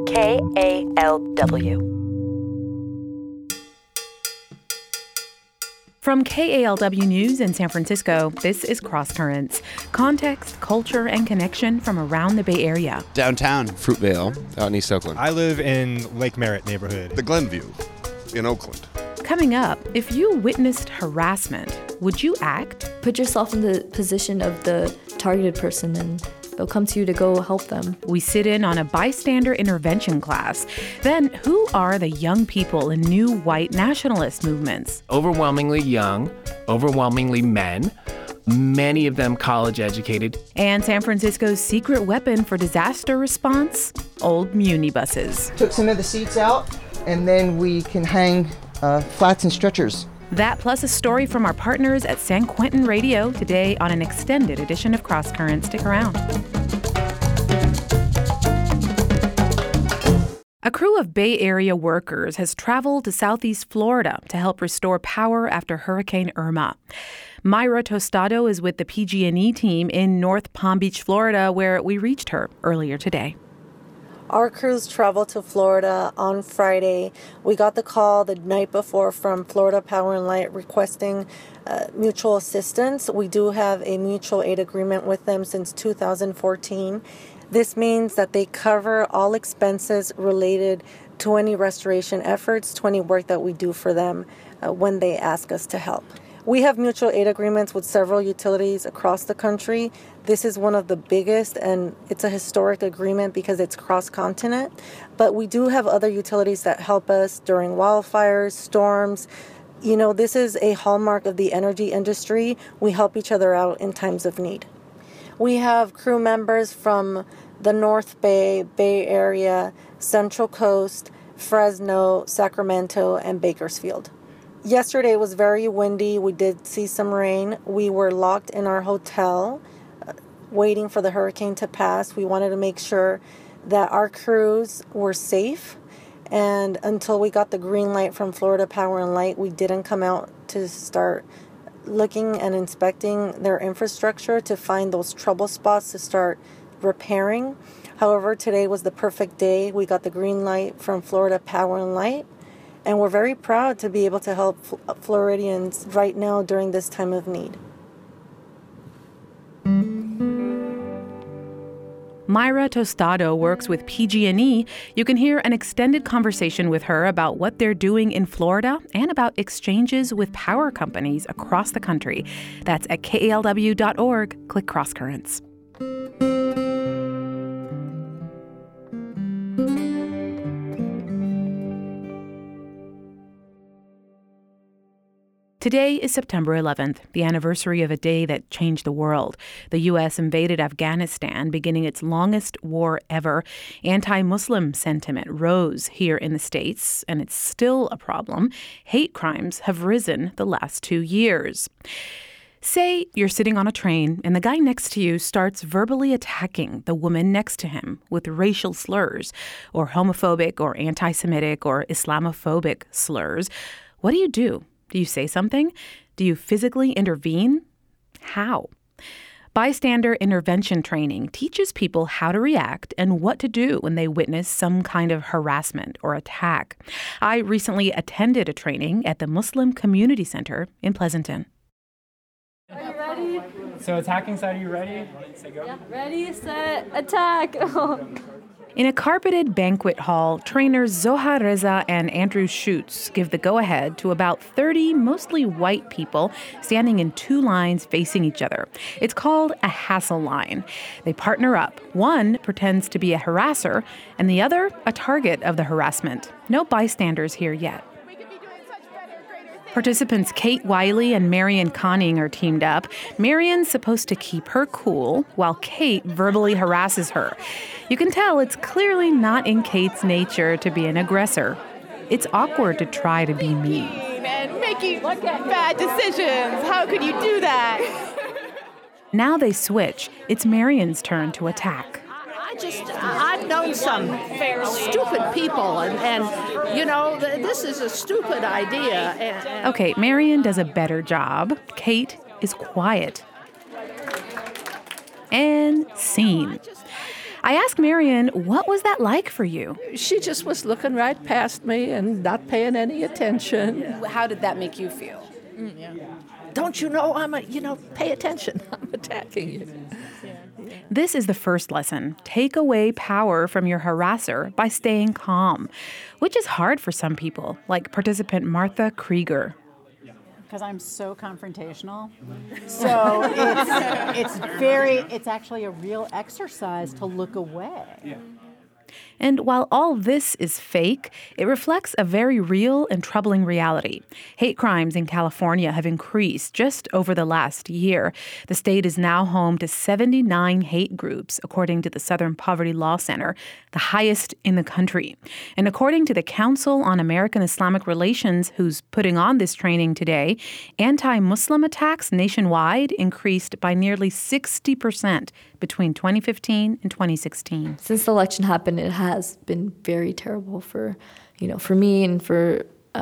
KALW. From KALW News in San Francisco, this is Cross Currents. Context, culture, and connection from around the Bay Area. Downtown, Fruitvale, out in East Oakland. I live in Lake Merritt neighborhood. The Glenview in Oakland. Coming up, if you witnessed harassment, would you act? Put yourself in the position of the targeted person and they'll come to you to go help them. We sit in on a bystander intervention class. Then, who are the young people in new white nationalist movements? Overwhelmingly young, overwhelmingly men, many of them college educated. And San Francisco's secret weapon for disaster response? Old muni buses. Took some of the seats out, and then we can hang flats and stretchers. That plus a story from our partners at San Quentin Radio today on an extended edition of Cross Currents. Stick around. A crew of Bay Area workers has traveled to Southeast Florida to help restore power after Hurricane Irma. Mayra Tostado is with the PG&E team in North Palm Beach, Florida, where we reached her earlier today. Our crews traveled to Florida on Friday. We got the call the night before from Florida Power and Light requesting mutual assistance. We do have a mutual aid agreement with them since 2014. This means that they cover all expenses related to any restoration efforts, to any work that we do for them when they ask us to help. We have mutual aid agreements with several utilities across the country. This is one of the biggest, and it's a historic agreement because it's cross-continent. But we do have other utilities that help us during wildfires, storms. You know, this is a hallmark of the energy industry. We help each other out in times of need. We have crew members from the North Bay, Bay Area, Central Coast, Fresno, Sacramento, and Bakersfield. Yesterday was very windy. We did see some rain. We were locked in our hotel waiting for the hurricane to pass. We wanted to make sure that our crews were safe. And until we got the green light from Florida Power and Light, we didn't come out to start looking and inspecting their infrastructure to find those trouble spots to start repairing. However, today was the perfect day. We got the green light from Florida Power and Light. And we're very proud to be able to help Floridians right now during this time of need. Mayra Tostado works with PG&E. You can hear an extended conversation with her about what they're doing in Florida and about exchanges with power companies across the country. That's at KALW.org. Click Cross Currents. Today is September 11th, the anniversary of a day that changed the world. The U.S. invaded Afghanistan, beginning its longest war ever. Anti-Muslim sentiment rose here in the States, and it's still a problem. Hate crimes have risen the last 2 years. Say you're sitting on a train and the guy next to you starts verbally attacking the woman next to him with racial slurs or homophobic or anti-Semitic or Islamophobic slurs. What do you do? Do you say something? Do you physically intervene? How? Bystander intervention training teaches people how to react and what to do when they witness some kind of harassment or attack. I recently attended a training at the Muslim Community Center in Pleasanton. Are you ready? So attacking side, are you ready? Say go. Yeah. Ready, set, attack. In a carpeted banquet hall, trainers Zoha Reza and Andrew Schutz give the go-ahead to about 30 mostly white people standing in two lines facing each other. It's called a hassle line. They partner up. One pretends to be a harasser, and the other a target of the harassment. No bystanders here yet. Participants Kate Wiley and Marion Conning are teamed up. Marion's supposed to keep her cool, while Kate verbally harasses her. You can tell it's clearly not in Kate's nature to be an aggressor. It's awkward to try to be mean. And making bad decisions. How could you do that? Now they switch. It's Marion's turn to attack. I've known some stupid people, and you know, this is a stupid idea. Okay, Marion does a better job. Kate is quiet. And scene. I asked Marion, what was that like for you? She just was looking right past me and not paying any attention. How did that make you feel? Don't you know pay attention. I'm attacking you. This is the first lesson. Take away power from your harasser by staying calm, which is hard for some people, like participant Martha Krieger. Because I'm so confrontational. So it's actually a real exercise to look away. Yeah. And while all this is fake, it reflects a very real and troubling reality. Hate crimes in California have increased just over the last year. The state is now home to 79 hate groups, according to the Southern Poverty Law Center, the highest in the country. And according to the Council on American Islamic Relations, who's putting on this training today, anti-Muslim attacks nationwide increased by nearly 60% between 2015 and 2016. Since the election happened, it has been very terrible for me and for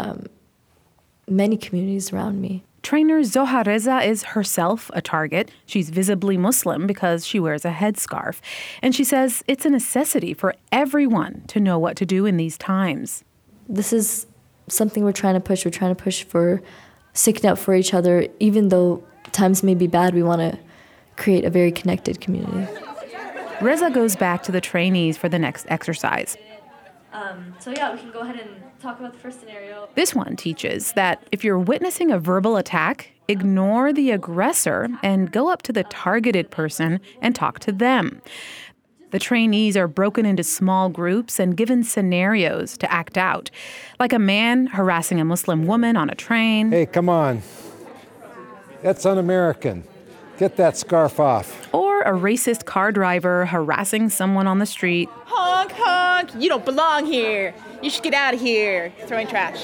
many communities around me. Trainer Zohar Reza is herself a target. She's visibly Muslim because she wears a headscarf. And she says it's a necessity for everyone to know what to do in these times. This is something we're trying to push. We're trying to push for sticking up for each other. Even though times may be bad, we want to create a very connected community. Reza goes back to the trainees for the next exercise. We can go ahead and talk about the first scenario. This one teaches that if you're witnessing a verbal attack, ignore the aggressor and go up to the targeted person and talk to them. The trainees are broken into small groups and given scenarios to act out, like a man harassing a Muslim woman on a train. Hey, come on. That's un-American. Get that scarf off. Or a racist car driver harassing someone on the street. Honk, honk. You don't belong here. You should get out of here. Throwing trash.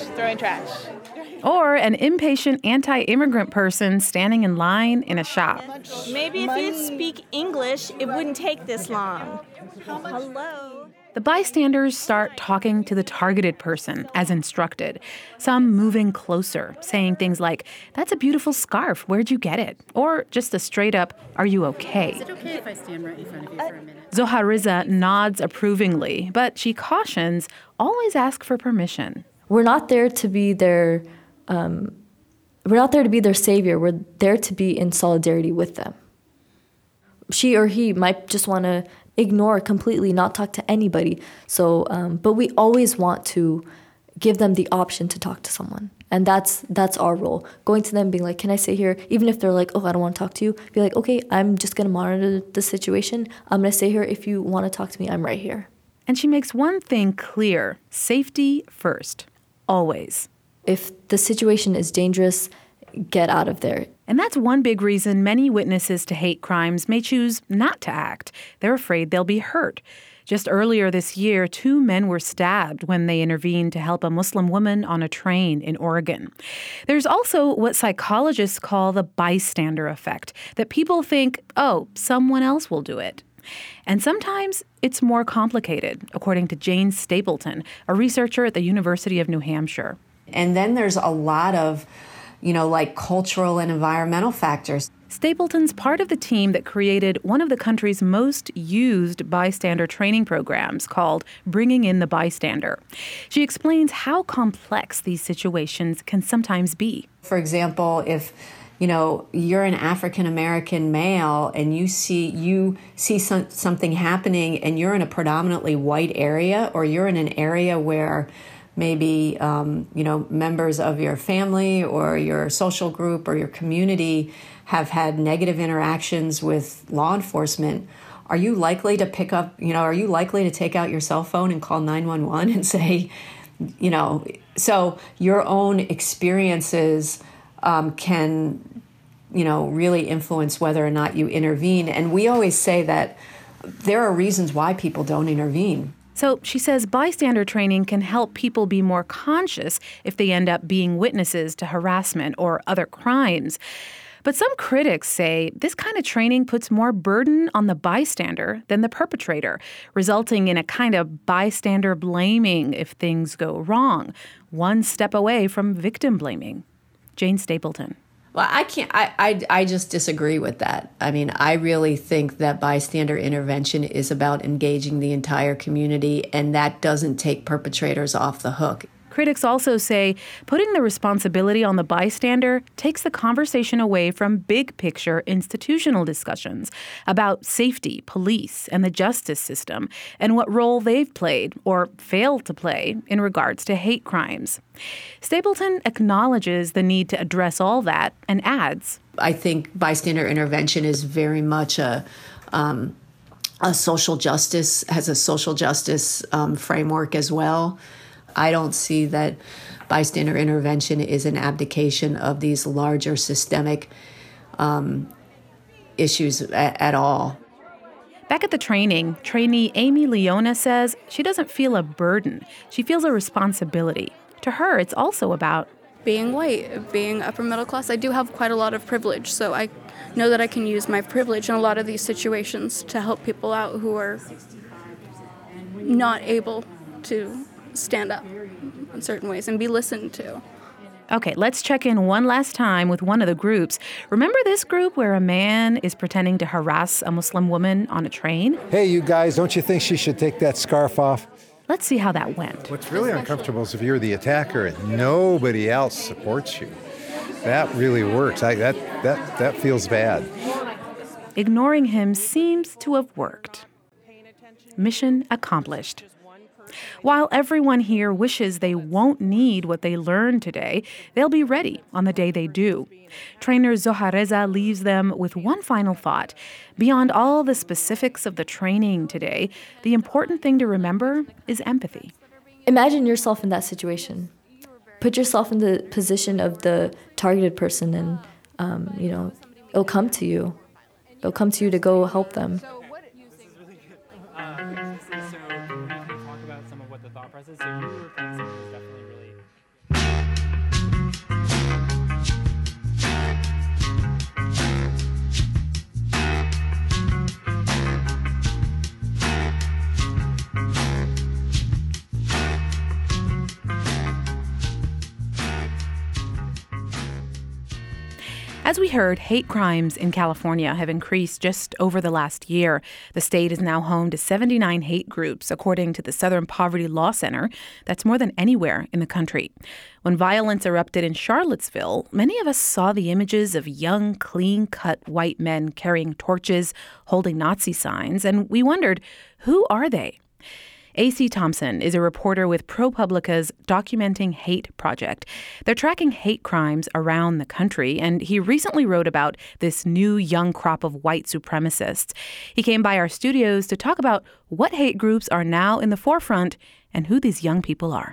Or an impatient anti-immigrant person standing in line in a shop. Maybe if you'd speak English, it wouldn't take this long. Hello. The bystanders start talking to the targeted person as instructed, some moving closer, saying things like, "That's a beautiful scarf. Where'd you get it?" Or just a straight up, "Are you okay?" Is it okay if I stand right in front of you for a minute? Zohar Reza nods approvingly, but she cautions, always ask for permission. We're not there to be their savior. We're there to be in solidarity with them. She or he might just want to ignore completely, not talk to anybody. So, but we always want to give them the option to talk to someone. And that's our role. Going to them, being like, "Can I stay here?" Even if they're like, "Oh, I don't want to talk to you." Be like, "Okay, I'm just going to monitor the situation. I'm going to stay here. If you want to talk to me, I'm right here." And she makes one thing clear: safety first, always. If the situation is dangerous, get out of there. And that's one big reason many witnesses to hate crimes may choose not to act. They're afraid they'll be hurt. Just earlier this year, 2 men were stabbed when they intervened to help a Muslim woman on a train in Oregon. There's also what psychologists call the bystander effect, that people think, oh, someone else will do it. And sometimes it's more complicated, according to Jane Stapleton, a researcher at the University of New Hampshire. And then there's a lot of cultural and environmental factors. Stapleton's part of the team that created one of the country's most used bystander training programs called Bringing in the Bystander. She explains how complex these situations can sometimes be. For example, if you're an African-American male and you see something happening and you're in a predominantly white area, or you're in an area where maybe, members of your family or your social group or your community have had negative interactions with law enforcement, are you likely to take out your cell phone and call 911 and say, so your own experiences can, really influence whether or not you intervene. And we always say that there are reasons why people don't intervene. So she says bystander training can help people be more conscious if they end up being witnesses to harassment or other crimes. But some critics say this kind of training puts more burden on the bystander than the perpetrator, resulting in a kind of bystander blaming if things go wrong, one step away from victim blaming. Jane Stapleton. Well, I can't. I just disagree with that. I mean, I really think that bystander intervention is about engaging the entire community, and that doesn't take perpetrators off the hook. Critics also say putting the responsibility on the bystander takes the conversation away from big-picture institutional discussions about safety, police, and the justice system, and what role they've played or failed to play in regards to hate crimes. Stapleton acknowledges the need to address all that and adds, I think bystander intervention is very much a social justice, has a social justice framework as well. I don't see that bystander intervention is an abdication of these larger systemic issues at all. Back at the training, trainee Amy Leona says she doesn't feel a burden. She feels a responsibility. To her, it's also about being white, being upper middle class. I do have quite a lot of privilege, so I know that I can use my privilege in a lot of these situations to help people out who are not able to stand up in certain ways and be listened to. Okay, let's check in one last time with one of the groups. Remember this group where a man is pretending to harass a Muslim woman on a train? Hey, you guys, don't you think she should take that scarf off? Let's see how that went. What's really uncomfortable is if you're the attacker and nobody else supports you. That really works. That feels bad. Ignoring him seems to have worked. Mission accomplished. While everyone here wishes they won't need what they learned today, they'll be ready on the day they do. Trainer Zohar Reza leaves them with one final thought. Beyond all the specifics of the training today, the important thing to remember is empathy. Imagine yourself in that situation. Put yourself in the position of the targeted person and, it'll come to you. It'll come to you to go help them. So you were playing something that's definitely really... As we heard, hate crimes in California have increased just over the last year. The state is now home to 79 hate groups, according to the Southern Poverty Law Center. That's more than anywhere in the country. When violence erupted in Charlottesville, many of us saw the images of young, clean-cut white men carrying torches, holding Nazi signs, and we wondered, who are they? A.C. Thompson is a reporter with ProPublica's Documenting Hate project. They're tracking hate crimes around the country, and he recently wrote about this new young crop of white supremacists. He came by our studios to talk about what hate groups are now in the forefront and who these young people are.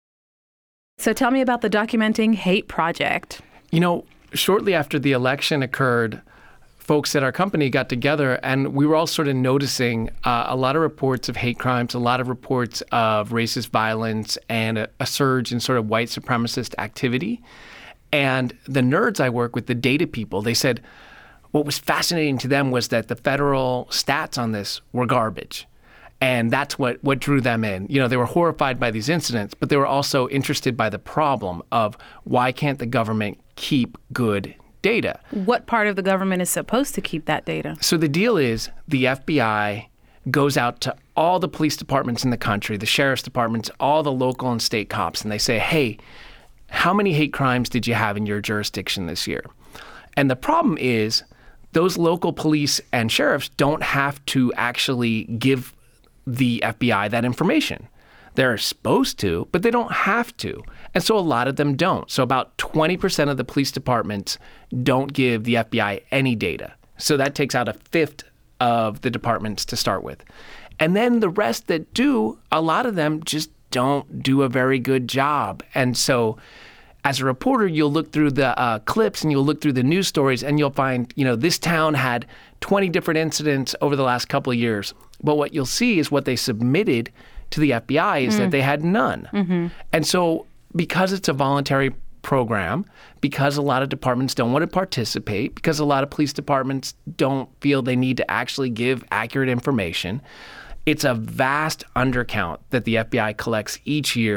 So tell me about the Documenting Hate project. You know, shortly after the election occurred, folks at our company got together and we were all sort of noticing a lot of reports of hate crimes, a lot of reports of racist violence, and a surge in sort of white supremacist activity. And the nerds I work with, the data people, they said what was fascinating to them was that the federal stats on this were garbage. And that's what drew them in. You know, they were horrified by these incidents, but they were also interested by the problem of why can't the government keep good data? What part of the government is supposed to keep that data? So the deal is the FBI goes out to all the police departments in the country, the sheriff's departments, all the local and state cops, and they say, hey, how many hate crimes did you have in your jurisdiction this year? And the problem is those local police and sheriffs don't have to actually give the FBI that information. They're supposed to, but they don't have to. And so a lot of them don't. So about 20% of the police departments don't give the FBI any data. So that takes out a fifth of the departments to start with. And then the rest that do, a lot of them just don't do a very good job. And so as a reporter, you'll look through the clips and you'll look through the news stories and you'll find, you know, this town had 20 different incidents over the last couple of years. But what you'll see is what they submitted to the FBI is that they had none. Mm-hmm. And so because it's a voluntary program, because a lot of departments don't want to participate, because a lot of police departments don't feel they need to actually give accurate information, it's a vast undercount that the FBI collects each year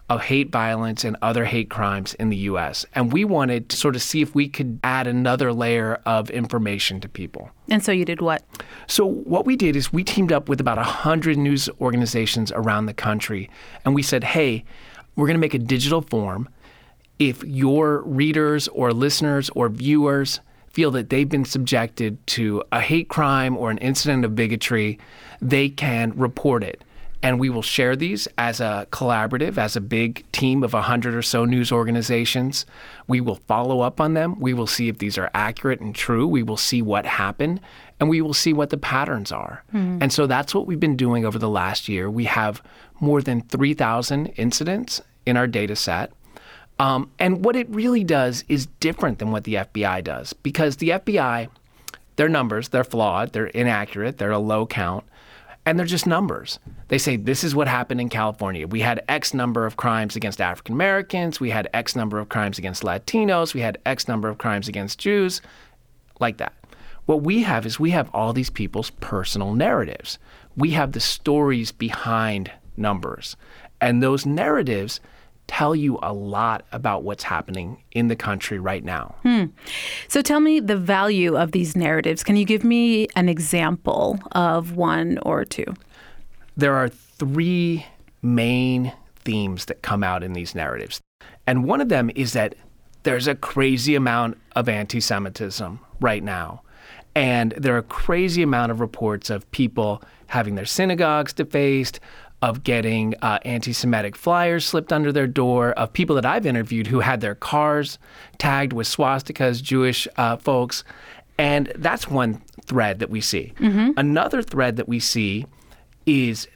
of hate violence and other hate crimes in the U.S. And we wanted to sort of see if we could add another layer of information to people. And so you did what? So what we did is we teamed up with about 100 news organizations around the country. And we said, hey, we're going to make a digital form. If your readers or listeners or viewers feel that they've been subjected to a hate crime or an incident of bigotry, they can report it. And we will share these as a collaborative, as a big team of 100 or so news organizations. We will follow up on them. We will see if these are accurate and true. We will see what happened, and we will see what the patterns are. And so that's what we've been doing over the last year. We have more than 3,000 incidents in our data set. And what it really does is different than what the FBI does, because the FBI, their numbers, they're flawed, they're inaccurate, they're a low count. And they're just numbers. They say, this is what happened in California. We had X number of crimes against African Americans. We had X number of crimes against Latinos. We had X number of crimes against Jews, like that. What we have is we have all these people's personal narratives. We have the stories behind numbers. And those narratives tell you a lot about what's happening in the country right now. So tell me the value of these narratives. Can you give me an example of one or two? There are three main themes that come out in these narratives. And one of them is that there's a crazy amount of anti-Semitism right now. And there are a crazy amount of reports of people having their synagogues defaced, of getting anti-Semitic flyers slipped under their door, of people that I've interviewed who had their cars tagged with swastikas, Jewish folks. And that's one thread that we see. Another thread that we see is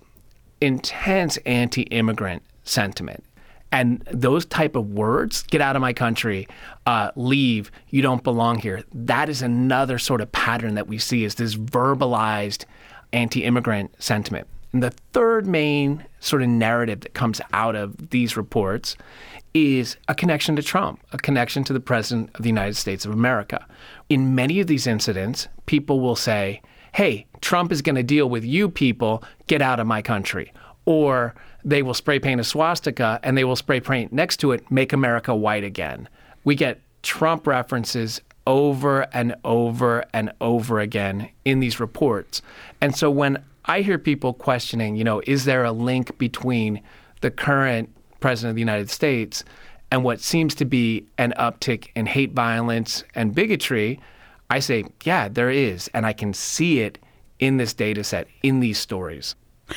intense anti-immigrant sentiment. And those type of words, get out of my country, leave, you don't belong here, that is another sort of pattern that we see, is this verbalized anti-immigrant sentiment. And the third main sort of narrative that comes out of these reports is a connection to Trump, a connection to the President of the United States of America. In many of these incidents, people will say, hey, Trump is going to deal with you people, get out of my country. Or they will spray paint a swastika and they will spray paint next to it, make America white again. We get Trump references over and over and over again in these reports. And so when I hear people questioning, is there a link between the current president of the United States and what seems to be an uptick in hate violence and bigotry, I say, yeah, there is. And I can see it in this data set, in these stories.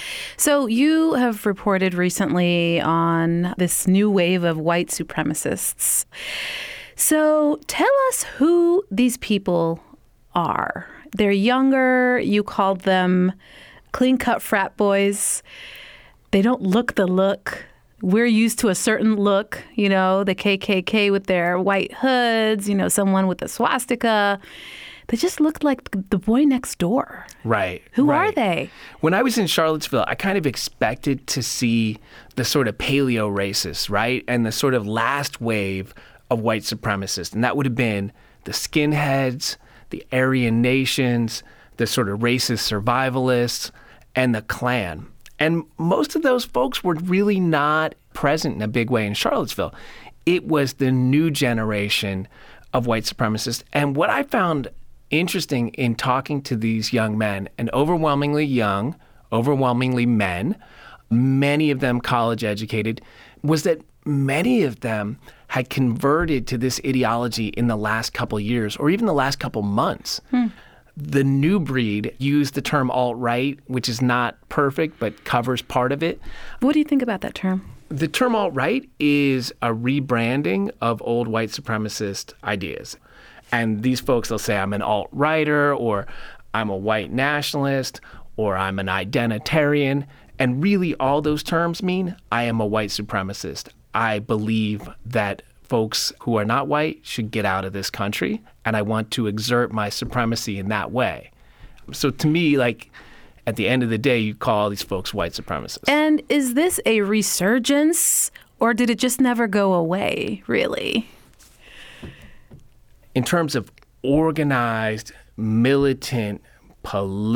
So you have reported recently on this new wave of white supremacists. So tell us who these people are. They're younger. You called them clean-cut frat boys. They don't look the look. We're used to a certain look, the KKK with their white hoods, someone with a swastika. They just look like the boy next door. Right. Who are they? When I was in Charlottesville, I kind of expected to see the sort of paleo racists, right? And the sort of last wave of white supremacists. And that would have been the skinheads, the Aryan nations, the sort of racist survivalists, and the Klan. And most of those folks were really not present in a big way in Charlottesville. It was the new generation of white supremacists. And what I found interesting in talking to these young men, and overwhelmingly young, overwhelmingly men, many of them college educated, was that many of them had converted to this ideology in the last couple years or even the last couple months. The new breed used the term alt-right, which is not perfect, but covers part of it. What do you think about that term? The term alt-right is a rebranding of old white supremacist ideas. And these folks, they'll say, I'm an alt-righter, or I'm a white nationalist, or I'm an identitarian. And really all those terms mean I am a white supremacist. I believe that folks who are not white should get out of this country, and I want to exert my supremacy in that way. So to me, at the end of the day, you call these folks white supremacists. And is this a resurgence, or did it just never go away, really? In terms of organized, militant,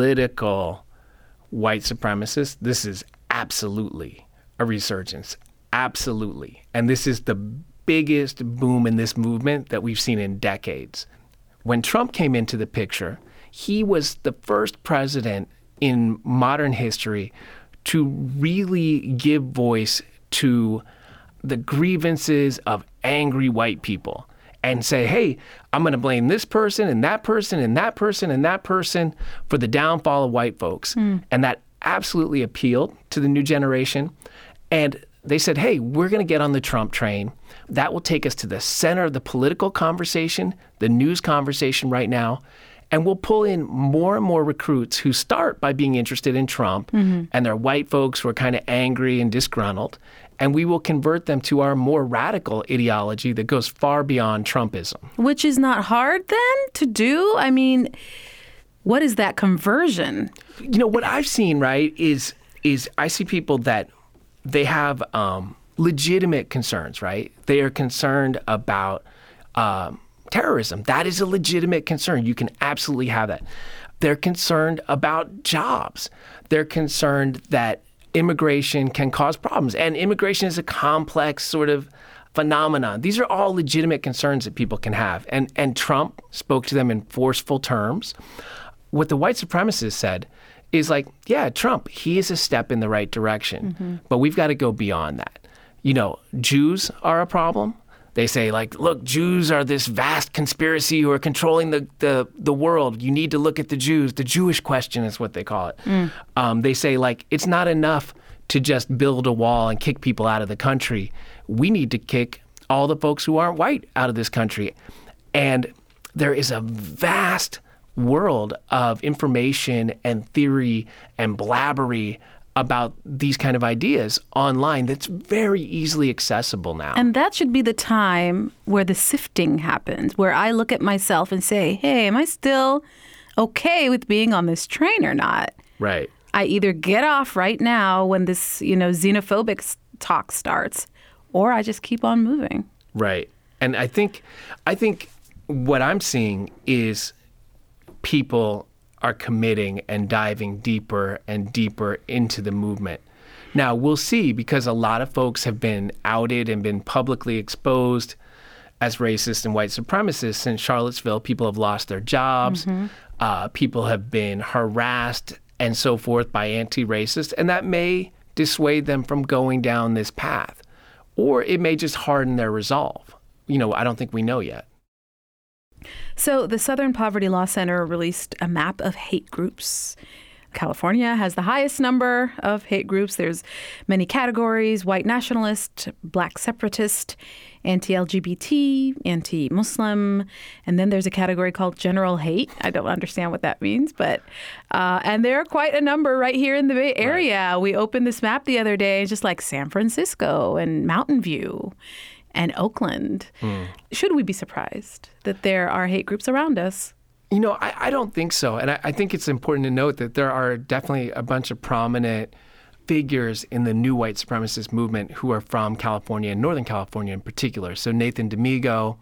political white supremacists, this is absolutely a resurgence. Absolutely. And this is the biggest boom in this movement that we've seen in decades. When Trump came into the picture, he was the first president in modern history to really give voice to the grievances of angry white people and say, hey, I'm going to blame this person and that person and that person and that person for the downfall of white folks. And that absolutely appealed to the new generation. And they said, hey, we're going to get on the Trump train. That will take us to the center of the political conversation, the news conversation right now. And we'll pull in more and more recruits who start by being interested in Trump, and they're white folks who are kind of angry and disgruntled. And we will convert them to our more radical ideology that goes far beyond Trumpism. Which is not hard then to do? I mean, what is that conversion? You know, what I've seen, right, is I see people that they have legitimate concerns, right? They are concerned about terrorism. That is a legitimate concern. You can absolutely have that. They're concerned about jobs. They're concerned that immigration can cause problems. And immigration is a complex sort of phenomenon. These are all legitimate concerns that people can have. And Trump spoke to them in forceful terms. What the white supremacists said is like, yeah, Trump, he is a step in the right direction, but we've got to go beyond that. You know, Jews are a problem. They say, like, look, Jews are this vast conspiracy who are controlling the world. You need to look at the Jews. The Jewish question is what they call it. They say, like, it's not enough to just build a wall and kick people out of the country. We need to kick all the folks who aren't white out of this country. And there is a vast world of information and theory and blabbery about these kind of ideas online that's very easily accessible now. And that should be the time where the sifting happens, where I look at myself and say, hey, am I still okay with being on this train or not? Right. I either get off right now when this, xenophobic talk starts, or I just keep on moving. Right. And I think what I'm seeing is people are committing and diving deeper and deeper into the movement. Now, we'll see, because a lot of folks have been outed and been publicly exposed as racist and white supremacists in Charlottesville. People have lost their jobs. People have been harassed and so forth by anti-racists, and that may dissuade them from going down this path. Or it may just harden their resolve. I don't think we know yet. So the Southern Poverty Law Center released a map of hate groups. California has the highest number of hate groups. There's many categories: white nationalist, black separatist, anti-LGBT, anti-Muslim, and then there's a category called general hate. I don't understand what that means, but and there are quite a number right here in the Bay Area. Right. We opened this map the other day, just like San Francisco and Mountain View and Oakland. Should we be surprised that there are hate groups around us? I don't think so. And I think it's important to note that there are definitely a bunch of prominent figures in the new white supremacist movement who are from California and Northern California in particular. So Nathan D'Amigo,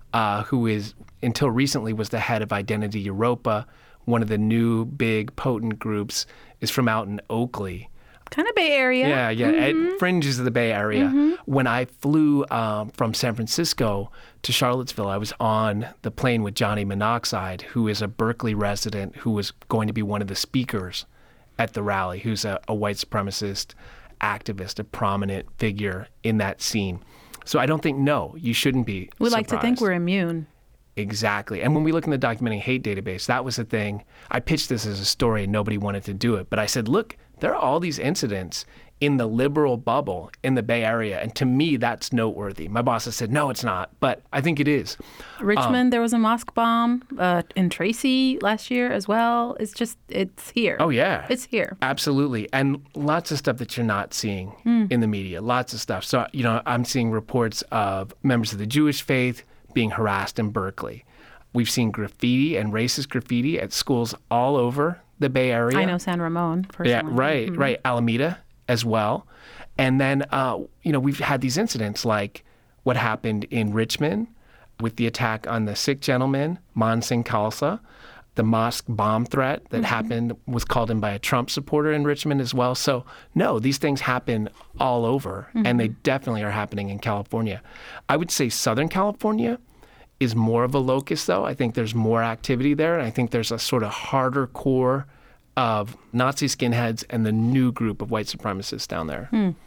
who is, until recently, was the head of Identity Europa, one of the new big potent groups, is from out in Oakley. Kind of Bay Area. Yeah. It fringes of the Bay Area. When I flew from San Francisco to Charlottesville, I was on the plane with Johnny Monoxide, who is a Berkeley resident who was going to be one of the speakers at the rally, who's a white supremacist activist, a prominent figure in that scene. So I don't think, no, you shouldn't be We surprised. like to think we're immune. Exactly. And when we look in the Documenting Hate database, that was the thing. I pitched this as a story and nobody wanted to do it. But I said, look, there are all these incidents in the liberal bubble in the Bay Area. And to me, that's noteworthy. My boss has said, no, it's not. But I think it is. Richmond, there was a mosque bomb in Tracy last year as well. It's here. Oh, yeah. It's here. Absolutely. And lots of stuff that you're not seeing in the media. Lots of stuff. So, I'm seeing reports of members of the Jewish faith being harassed in Berkeley. We've seen graffiti and racist graffiti at schools all over the Bay Area. I know San Ramon personally. Yeah, right. Alameda as well. And then, we've had these incidents like what happened in Richmond with the attack on the Sikh gentleman, Man Singh Khalsa. The mosque bomb threat that happened was called in by a Trump supporter in Richmond as well. So no, these things happen all over, and they definitely are happening in California. I would say Southern California is more of a locus, though. I think there's more activity there, and I think there's a sort of harder core of Nazi skinheads and the new group of white supremacists down there.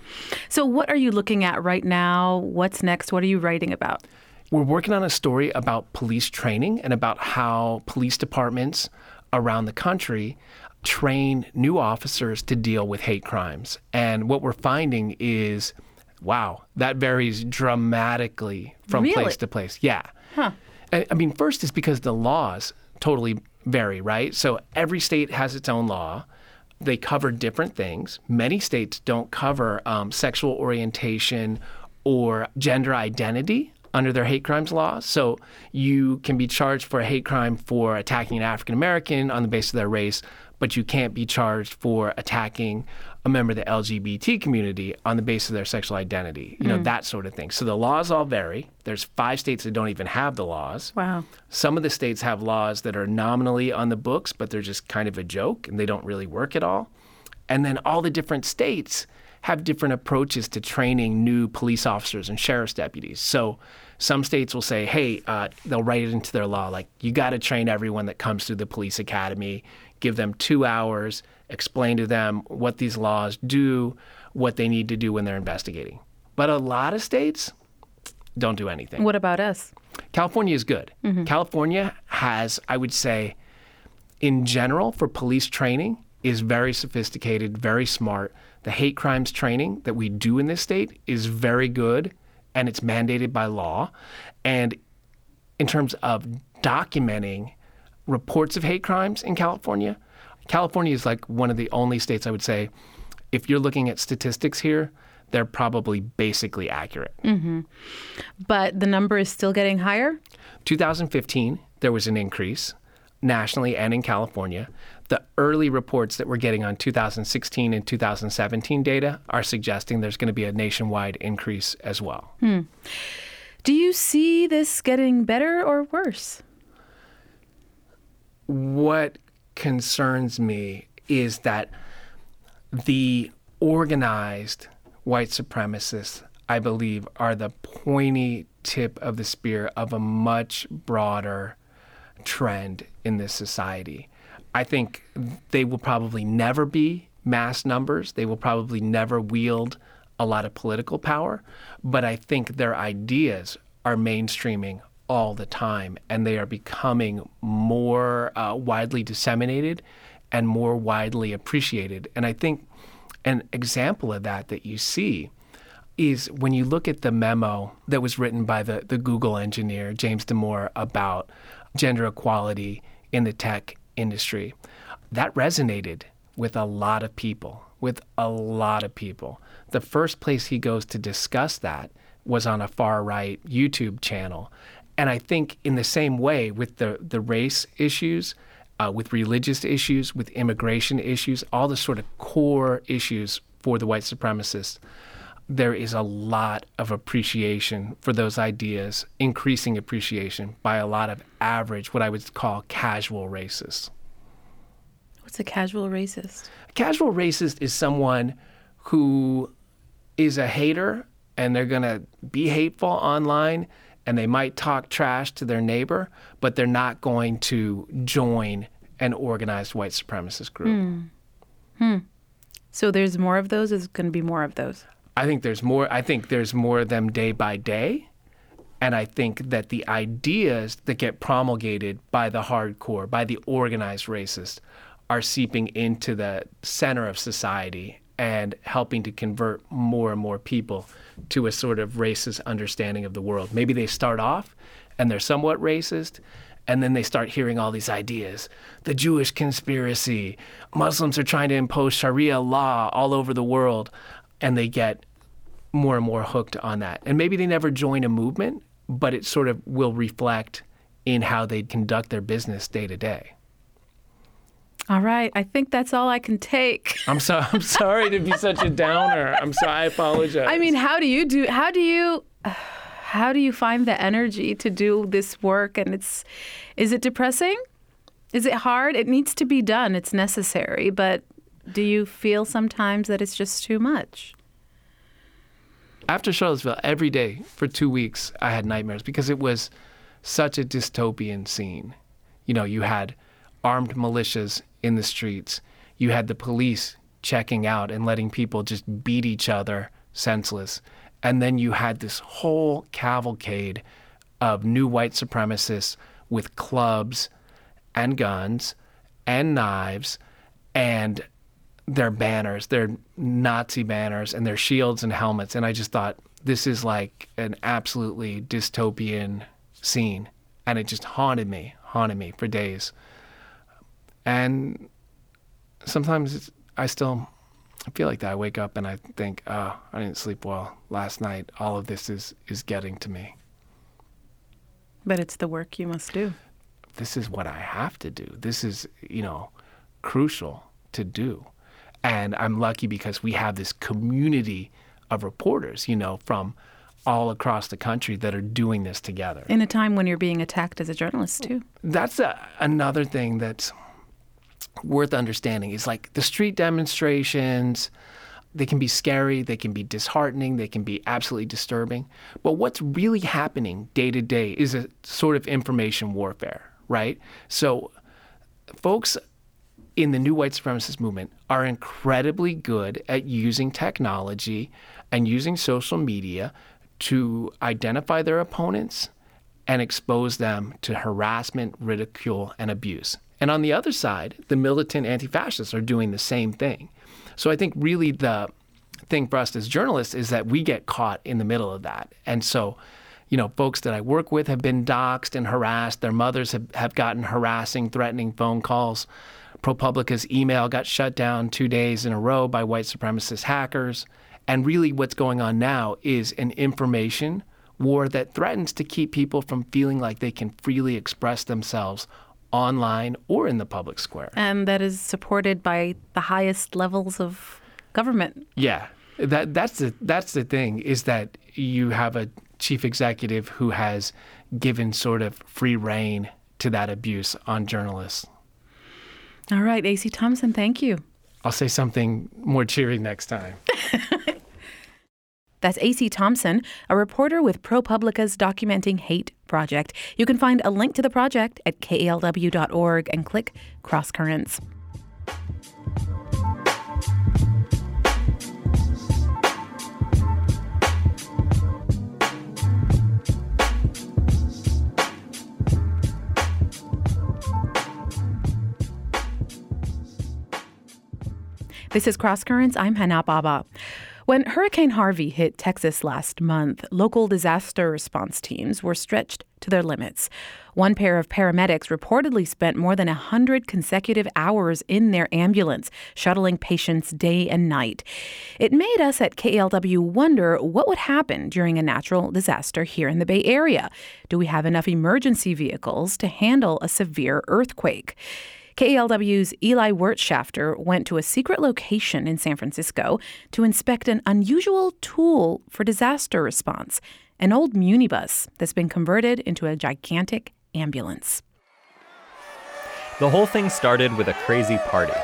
So what are you looking at right now? What's next? What are you writing about? We're working on a story about police training and about how police departments around the country train new officers to deal with hate crimes. And what we're finding is, wow, that varies dramatically from place to place. Yeah. Huh. I mean, first is because the laws totally vary, right? So every state has its own law. They cover different things. Many states don't cover sexual orientation or gender identity under their hate crimes laws. So you can be charged for a hate crime for attacking an African American on the basis of their race, but you can't be charged for attacking a member of the LGBT community on the basis of their sexual identity, that sort of thing. So the laws all vary. There's 5 states that don't even have the laws. Wow. Some of the states have laws that are nominally on the books, but they're just kind of a joke and they don't really work at all. And then all the different states have different approaches to training new police officers and sheriff's deputies. So some states will say, hey, they'll write it into their law, like, you got to train everyone that comes through the police academy, give them 2 hours, explain to them what these laws do, what they need to do when they're investigating. But a lot of states don't do anything. What about us? California is good. California has, I would say, in general, for police training, is very sophisticated, very smart. The hate crimes training that we do in this state is very good, and it's mandated by law. And in terms of documenting reports of hate crimes in California, California is like one of the only states, I would say, if you're looking at statistics here, they're probably basically accurate. But the number is still getting higher? 2015, there was an increase nationally and in California. The early reports that we're getting on 2016 and 2017 data are suggesting there's going to be a nationwide increase as well. Do you see this getting better or worse? What concerns me is that the organized white supremacists, I believe, are the pointy tip of the spear of a much broader trend in this society. I think they will probably never be mass numbers. They will probably never wield a lot of political power. But I think their ideas are mainstreaming all the time, and they are becoming more widely disseminated and more widely appreciated. And I think an example of that you see is when you look at the memo that was written by the Google engineer, James Damore, about gender equality in the tech industry. That resonated with a lot of people, The first place he goes to discuss that was on a far-right YouTube channel. And I think in the same way with the race issues, with religious issues, with immigration issues, all the sort of core issues for the white supremacists, there is a lot of appreciation for those ideas, increasing appreciation by a lot of average, what I would call casual racists. What's a casual racist? A casual racist is someone who is a hater, and they're going to be hateful online, and they might talk trash to their neighbor, but they're not going to join an organized white supremacist group. So there's more of those? There's going to be more of those? I think there's more. I think there's more of them day by day. And I think that the ideas that get promulgated by the hardcore, by the organized racists, are seeping into the center of society and helping to convert more and more people to a sort of racist understanding of the world. Maybe they start off and they're somewhat racist, and then they start hearing all these ideas. The Jewish conspiracy, Muslims are trying to impose Sharia law all over the world. And they get more and more hooked on that. And maybe they never join a movement, but it sort of will reflect in how they conduct their business day to day. All right. I think that's all I can take. I'm sorry to be such a downer. I apologize. I mean, how do you find the energy to do this work? And is it depressing? Is it hard? It needs to be done. It's necessary. But do you feel sometimes that it's just too much? After Charlottesville, every day for 2 weeks, I had nightmares because it was such a dystopian scene. You know, you had armed militias in the streets. You had the police checking out and letting people just beat each other senseless. And then you had this whole cavalcade of new white supremacists with clubs and guns and knives and their banners, their Nazi banners and their shields and helmets. And I just thought, this is like an absolutely dystopian scene. And it just haunted me for days. And sometimes I still feel like that. I wake up and I think, oh, I didn't sleep well last night. All of this is getting to me. But it's the work you must do. This is what I have to do. This is, crucial to do. And I'm lucky because we have this community of reporters, from all across the country that are doing this together. In a time when you're being attacked as a journalist, too. That's another thing that's worth understanding is like the street demonstrations, they can be scary, they can be disheartening, they can be absolutely disturbing. But what's really happening day to day is a sort of information warfare, right? So folks in the new white supremacist movement are incredibly good at using technology and using social media to identify their opponents and expose them to harassment, ridicule, and abuse. And on the other side, the militant anti-fascists are doing the same thing. So I think really the thing for us as journalists is that we get caught in the middle of that. And so, folks that I work with have been doxxed and harassed. Their mothers have gotten harassing, threatening phone calls. ProPublica's email got shut down 2 days in a row by white supremacist hackers. And really what's going on now is an information war that threatens to keep people from feeling like they can freely express themselves online or in the public square. And that is supported by the highest levels of government. Yeah, that's the thing, is that you have a chief executive who has given sort of free rein to that abuse on journalists. All right, A.C. Thompson, thank you. I'll say something more cheery next time. That's A.C. Thompson, a reporter with ProPublica's Documenting Hate project. You can find a link to the project at kalw.org and click Cross Currents. This is Cross Currents. I'm Hannah Baba. When Hurricane Harvey hit Texas last month, local disaster response teams were stretched to their limits. One pair of paramedics reportedly spent more than 100 consecutive hours in their ambulance, shuttling patients day and night. It made us at KALW wonder what would happen during a natural disaster here in the Bay Area. Do we have enough emergency vehicles to handle a severe earthquake? KALW's Eli Wirtschafter went to a secret location in San Francisco to inspect an unusual tool for disaster response, an old Munibus that's been converted into a gigantic ambulance. The whole thing started with a crazy party.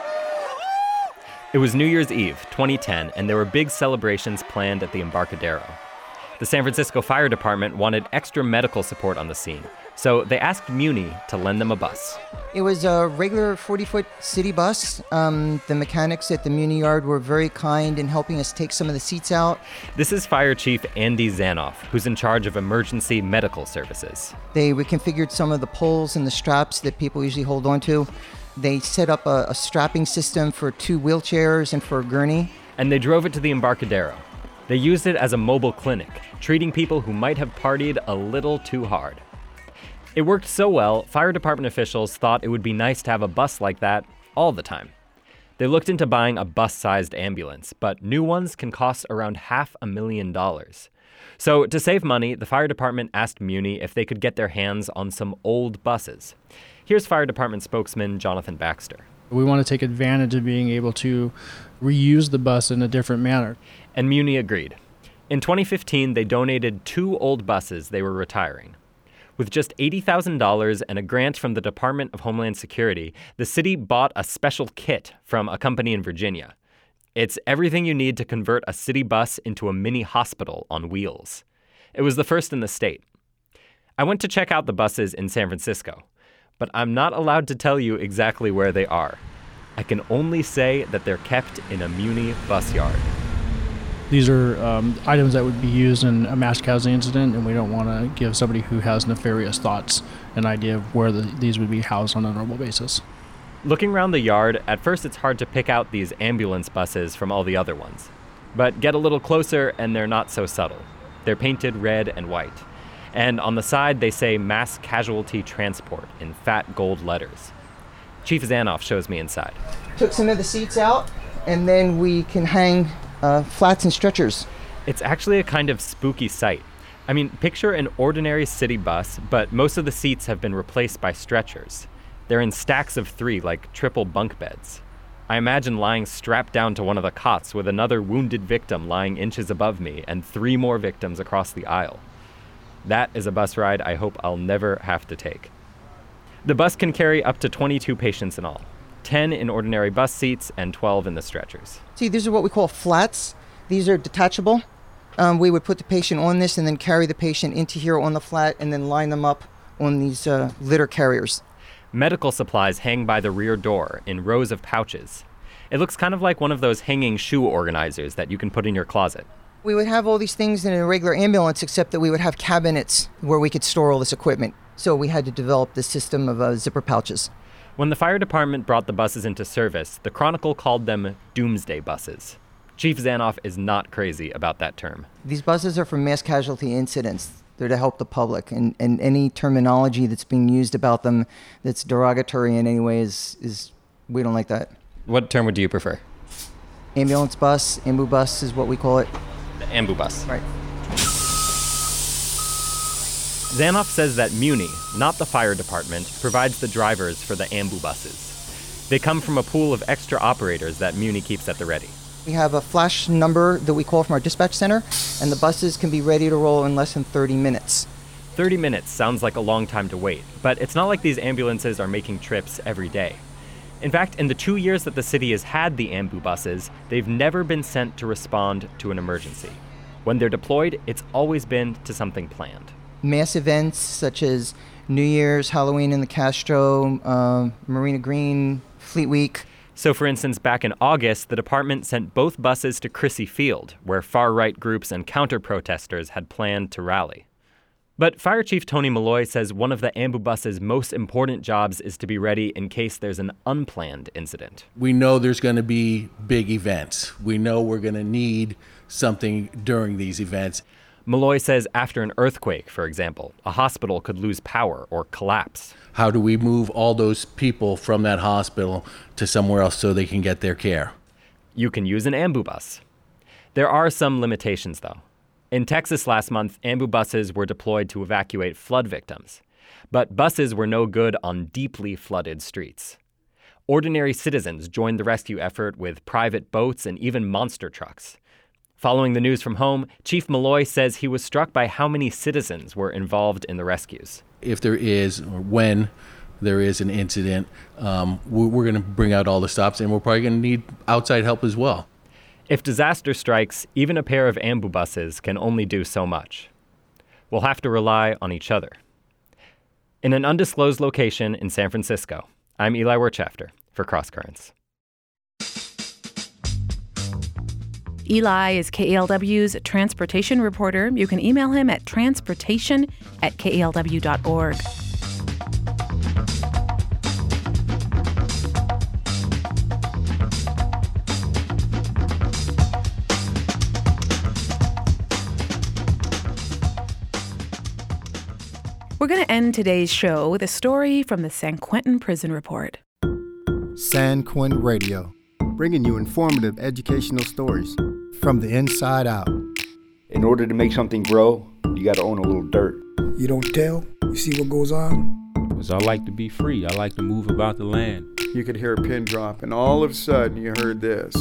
It was New Year's Eve, 2010, and there were big celebrations planned at the Embarcadero. The San Francisco Fire Department wanted extra medical support on the scene, so they asked Muni to lend them a bus. It was a regular 40-foot city bus. The mechanics at the Muni Yard were very kind in helping us take some of the seats out. This is Fire Chief Andy Zanoff, who's in charge of emergency medical services. They reconfigured some of the poles and the straps that people usually hold onto. They set up a strapping system for 2 wheelchairs and for a gurney. And they drove it to the Embarcadero. They used it as a mobile clinic, treating people who might have partied a little too hard. It worked so well, fire department officials thought it would be nice to have a bus like that all the time. They looked into buying a bus-sized ambulance, but new ones can cost around $500,000. So to save money, the fire department asked Muni if they could get their hands on some old buses. Here's fire department spokesman Jonathan Baxter. We want to take advantage of being able to reuse the bus in a different manner. And Muni agreed. In 2015, they donated 2 old buses they were retiring. With just $80,000 and a grant from the Department of Homeland Security, the city bought a special kit from a company in Virginia. It's everything you need to convert a city bus into a mini hospital on wheels. It was the first in the state. I went to check out the buses in San Francisco, but I'm not allowed to tell you exactly where they are. I can only say that they're kept in a Muni bus yard. These are items that would be used in a mass casualty incident, and we don't want to give somebody who has nefarious thoughts an idea of where these would be housed on a normal basis. Looking around the yard, at first it's hard to pick out these ambulance buses from all the other ones. But get a little closer and they're not so subtle. They're painted red and white. And on the side they say Mass Casualty Transport in fat gold letters. Chief Zanoff shows me inside. Took some of the seats out, and then we can hang flats and stretchers. It's actually a kind of spooky sight. I mean, picture an ordinary city bus, but most of the seats have been replaced by stretchers. They're in stacks of 3, like triple bunk beds. I imagine lying strapped down to one of the cots with another wounded victim lying inches above me and 3 more victims across the aisle. That is a bus ride I hope I'll never have to take. The bus can carry up to 22 patients in all. 10 in ordinary bus seats and 12 in the stretchers. See, these are what we call flats. These are detachable. We would put the patient on this and then carry the patient into here on the flat and then line them up on these litter carriers. Medical supplies hang by the rear door in rows of pouches. It looks kind of like one of those hanging shoe organizers that you can put in your closet. We would have all these things in a regular ambulance, except that we would have cabinets where we could store all this equipment. So we had to develop this system of zipper pouches. When the fire department brought the buses into service, the Chronicle called them doomsday buses. Chief Zanoff is not crazy about that term. These buses are for mass casualty incidents. They're to help the public, and any terminology that's being used about them that's derogatory in any way is we don't like that. What term would you prefer? Ambulance bus, ambu bus is what we call it. The ambu bus. Right. Zanoff says that Muni, not the fire department, provides the drivers for the ambu buses. They come from a pool of extra operators that Muni keeps at the ready. We have a flash number that we call from our dispatch center, and the buses can be ready to roll in less than 30 minutes. 30 minutes sounds like a long time to wait, but it's not like these ambulances are making trips every day. In fact, in the 2 years that the city has had the ambu buses, they've never been sent to respond to an emergency. When they're deployed, it's always been to something planned. Mass events such as New Year's, Halloween in the Castro, Marina Green, Fleet Week. So, for instance, back in August, the department sent both buses to Crissy Field, where far-right groups and counter-protesters had planned to rally. But Fire Chief Tony Malloy says one of the ambu bus's most important jobs is to be ready in case there's an unplanned incident. We know there's going to be big events. We know we're going to need something during these events. Malloy says after an earthquake, for example, a hospital could lose power or collapse. How do we move all those people from that hospital to somewhere else so they can get their care? You can use an ambu bus. There are some limitations, though. In Texas last month, ambu buses were deployed to evacuate flood victims. But buses were no good on deeply flooded streets. Ordinary citizens joined the rescue effort with private boats and even monster trucks. Following the news from home, Chief Malloy says he was struck by how many citizens were involved in the rescues. If there is, or when there is an incident, we're going to bring out all the stops, and we're probably going to need outside help as well. If disaster strikes, even a pair of ambu buses can only do so much. We'll have to rely on each other. In an undisclosed location in San Francisco, I'm Eli Wirtschafter for Cross Currents. Eli is KALW's transportation reporter. You can email him at transportation@kalw.org. We're going to end today's show with a story from the San Quentin Prison Report. San Quentin Radio, bringing you informative educational stories from the inside out. In order to make something grow, you got to own a little dirt. You don't tell, you see what goes on. Because I like to be free. I like to move about the land. You could hear a pin drop, and all of a sudden you heard this.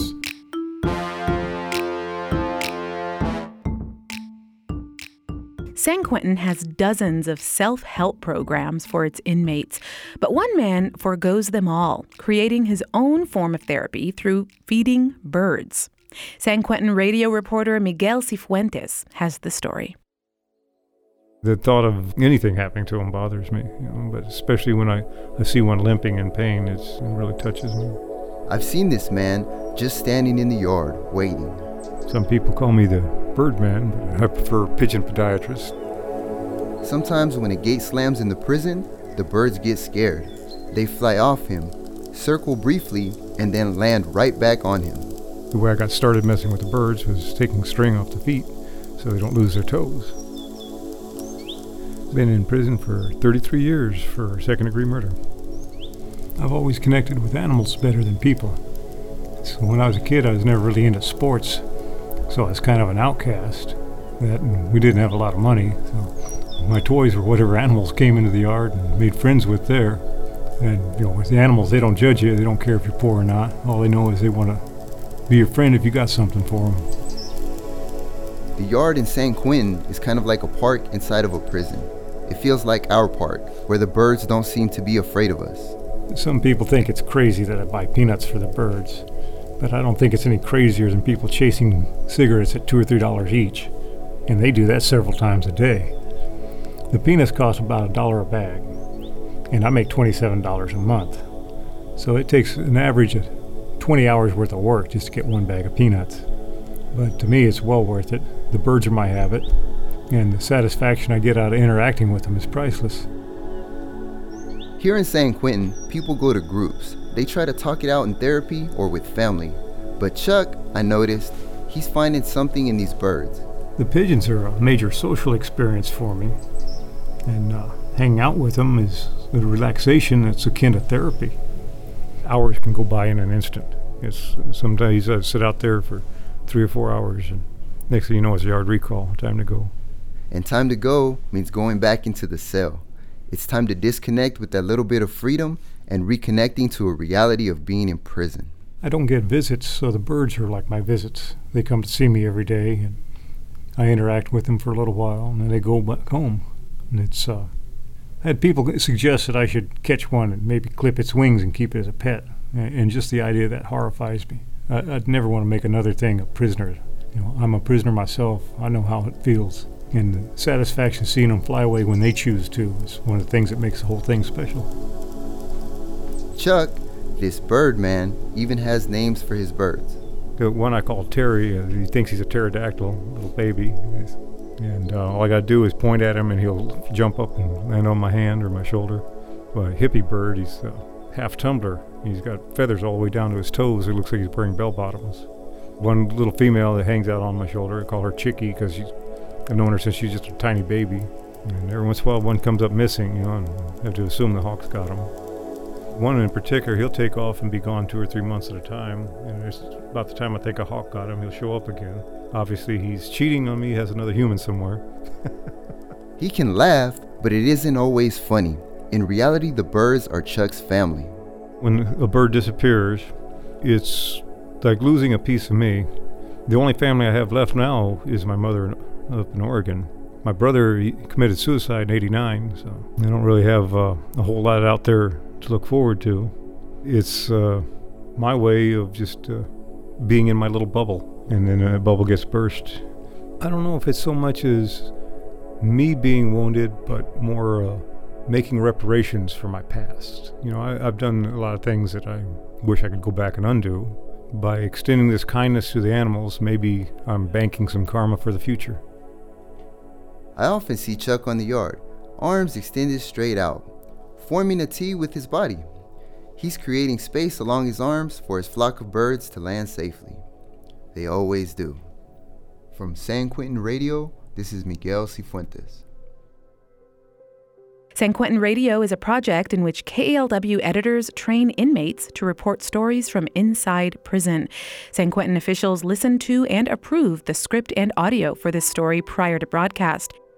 San Quentin has dozens of self-help programs for its inmates, but one man forgoes them all, creating his own form of therapy through feeding birds. San Quentin radio reporter Miguel Cifuentes has the story. The thought of anything happening to him bothers me, but especially when I see one limping in pain, it really touches me. I've seen this man just standing in the yard, waiting. Some people call me the Birdman, but I prefer pigeon podiatrist. Sometimes when a gate slams in the prison, the birds get scared. They fly off him, circle briefly, and then land right back on him. The way I got started messing with the birds was taking string off the feet so they don't lose their toes. Been in prison for 33 years for second-degree murder. I've always connected with animals better than people. So when I was a kid, I was never really into sports, so I was kind of an outcast. We didn't have a lot of money, so my toys were whatever animals came into the yard and made friends with there. And with the animals, they don't judge you. They don't care if you're poor or not. All they know is they want to be your friend if you got something for them. The yard in San Quentin is kind of like a park inside of a prison. It feels like our park, where the birds don't seem to be afraid of us. Some people think it's crazy that I buy peanuts for the birds, but I don't think it's any crazier than people chasing cigarettes at $2 or $3 each, and they do that several times a day. The peanuts cost about $1 a bag, and I make $27 a month, so it takes an average of 20 hours worth of work just to get one bag of peanuts. But to me, it's well worth it. The birds are my habit, and the satisfaction I get out of interacting with them is priceless. Here in San Quentin, people go to groups. They try to talk it out in therapy or with family. But Chuck, I noticed, he's finding something in these birds. The pigeons are a major social experience for me, and hanging out with them is a relaxation that's akin to therapy. Hours can go by in an instant. Sometimes I sit out there for 3 or 4 hours, and next thing you know, it's yard recall, time to go. And time to go means going back into the cell. It's time to disconnect with that little bit of freedom and reconnecting to a reality of being in prison. I don't get visits, so the birds are like my visits. They come to see me every day, and I interact with them for a little while, and then they go back home. And I had people suggest that I should catch one and maybe clip its wings and keep it as a pet, and just the idea of that horrifies me. I'd never want to make another thing a prisoner. I'm a prisoner myself. I know how it feels. And the satisfaction of seeing them fly away when they choose to is one of the things that makes the whole thing special. Chuck, this bird man, even has names for his birds. The one I call Terry, he thinks he's a pterodactyl, little baby. And all I got to do is point at him and he'll jump up and land on my hand or my shoulder. Well, a hippie bird, he's half tumbler. He's got feathers all the way down to his toes. It looks like he's wearing bell bottoms. One little female that hangs out on my shoulder, I call her Chicky because I've known her since she's just a tiny baby. And every once in a while one comes up missing, and I have to assume the hawk's got him. One in particular, he'll take off and be gone 2 or 3 months at a time. And it's about the time I think a hawk got him, he'll show up again. Obviously he's cheating on me, he has another human somewhere. He can laugh, but it isn't always funny. In reality, the birds are Chuck's family. When a bird disappears, it's like losing a piece of me. The only family I have left now is my mother up in Oregon. My brother, he committed suicide in '89, so I don't really have a whole lot out there to look forward to. It's my way of just being in my little bubble, and then a bubble gets burst. I don't know if it's so much as me being wounded, but more making reparations for my past. I've done a lot of things that I wish I could go back and undo. By extending this kindness to the animals, maybe I'm banking some karma for the future. I often see Chuck on the yard, arms extended straight out, forming a T with his body. He's creating space along his arms for his flock of birds to land safely. They always do. From San Quentin Radio, this is Miguel Cifuentes. San Quentin Radio is a project in which KALW editors train inmates to report stories from inside prison. San Quentin officials listen to and approve the script and audio for this story prior to broadcast.